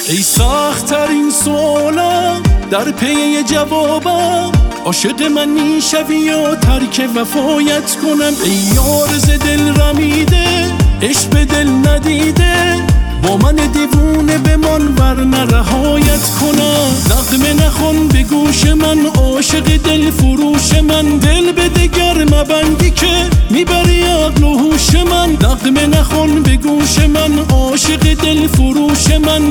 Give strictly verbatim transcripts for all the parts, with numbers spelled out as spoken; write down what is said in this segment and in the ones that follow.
ای سخت‌ترین سوالم در پی جوابم، عاشق من میشوی یا ترک وفایت کنم؟ ای یار ز دل رمیده، عشق به دل ندیده، با من دیوونه بمان ورنه رهایت کنم. نغمه نخوان به گوش من، عاشق دل فروش من، دل به دگر مبندی که میبری عقل و هوش من. نغمه نخوان به گوش من، عاشق دل فروش من.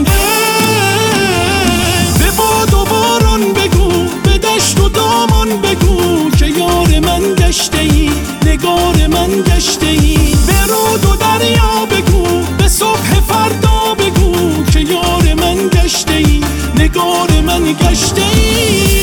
به باد و باران بگو، به دشت و دامان بگو که یار من گشته ای، نگار من گشته ای. به رود و دریا بگو، به صبح فردا بگو که یار من گشته ای، نگار من گشته ای.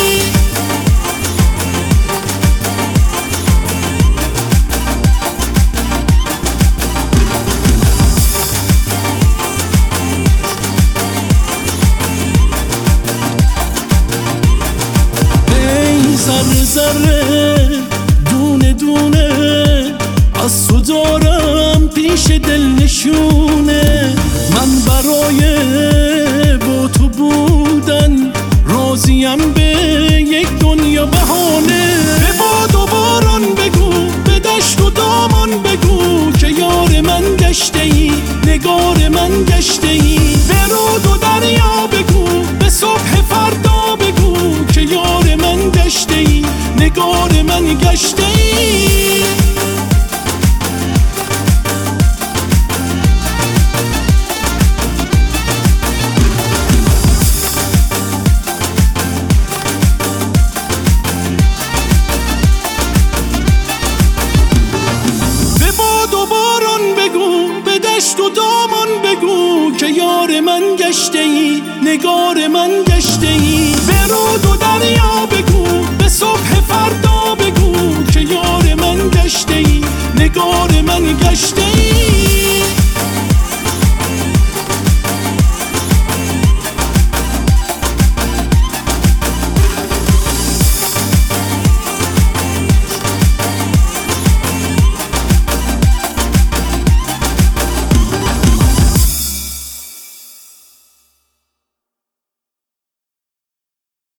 ذره ذره دونه دونه از تو دارم پیش دل نشونه. من برای با تو بودن راضیم به یک دنیا بهانه. به باد و باران بگو، به دشت و دامان بگو که یار من گشته ای، نگار من گشته ای. به رود و دریا بگو، به صبح فردا بگو که یار من گشته ای، نگار من گشته ای. به باد و باران بگو، به دشت و دامان بگو که یار من گشته ای، نگار من گشته ای. به رود و دریا بگو، به صبح فردا بگو که یار من گشته ای، نگار من گشته ای.